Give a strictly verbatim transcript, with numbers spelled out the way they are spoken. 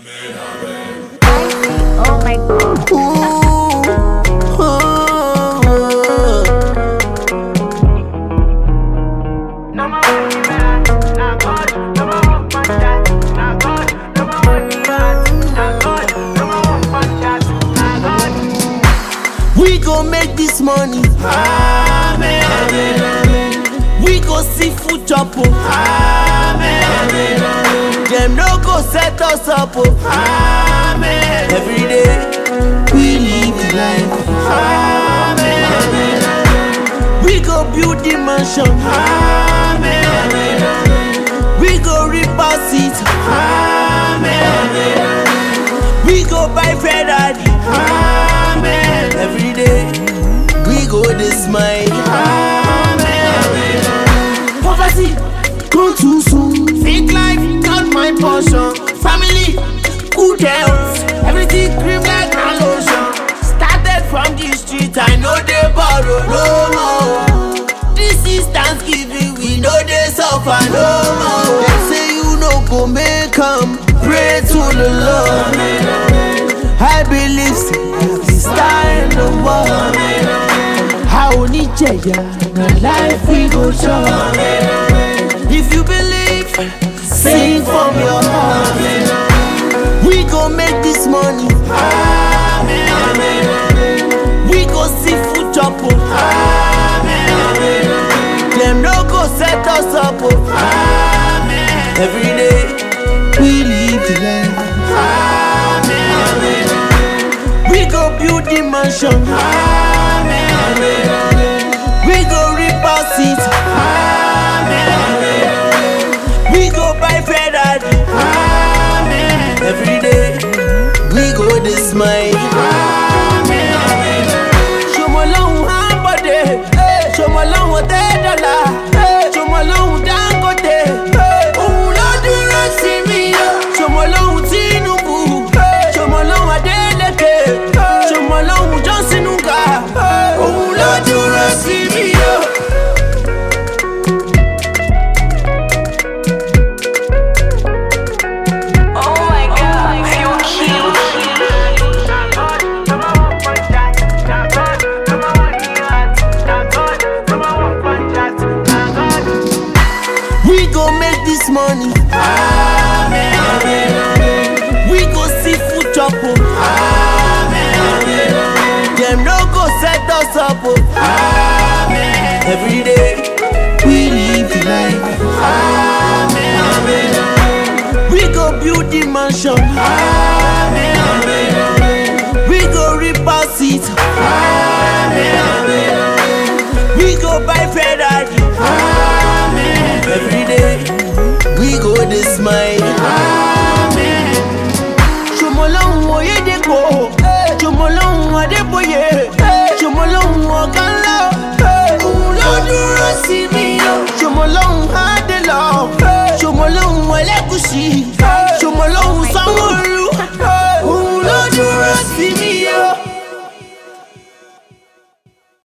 Oh my God. Ooh, oh, No more money, man. Nah, God. No more one punch that. Nah, God. No more money, man. Nah, God. No more one punch that. Nah, God. we go make this money. Amen. Amen. Amen. We go see food chop. Oh. Amen. Amen. Amen. Them no go set us up. Oh. Amen. Every day we live the life. Amen. Amen. Amen. We go build the mansion. Amen. Amen. Amen. We go reap our seeds. Amen. Amen. Amen. We go buy Ferrari. Amen. Every day we go this smile. Amen. Amen. Poverty gone too soon. Fake life, not my portion. Family, Good health. everything cream like a lotion. Started from the street, I know they borrow no more. This is Thanksgiving, we know they suffer no more. They say you no go make 'em, pray to the Lord. I believe say every star in the world. How ni cheya, na life we go show. If you believe, sing from your heart. We go make this money. Amen. Amen. We go see food chop. Oh. Amen. Amen. Them no go set us up. Oh. Amen. Every day we live the life. Amen. Amen. We go build the mansion. Amen. Amen. We go reap our seeds. Amen. Amen. We go buy Ferrari. Amen. Every day we go this smile. Amen. Amen. Show me long hambode. Show me long ten dollar. Show me long Dangote. Òun ló dúró sí mi o. Show me long Tinubu. Show me long Adeleke. Show me long Johnson Nga. Òun ló dúró sí mi o. Oh my God. Feel cute. Nah, God. No more one punch that. Nah, God. No more money, man. Nah, God. No more one punch that. Nah, God. We go make this money. Amen. Amen. Amen. We go see food chop. Oh. Amen. Amen. Amen. Them no go set us up. Oh. Amen. Every day we live the life. Amen. Amen. Amen. We go build the mansion. Amen. Amen. Amen. We go reap our seeds. Amen.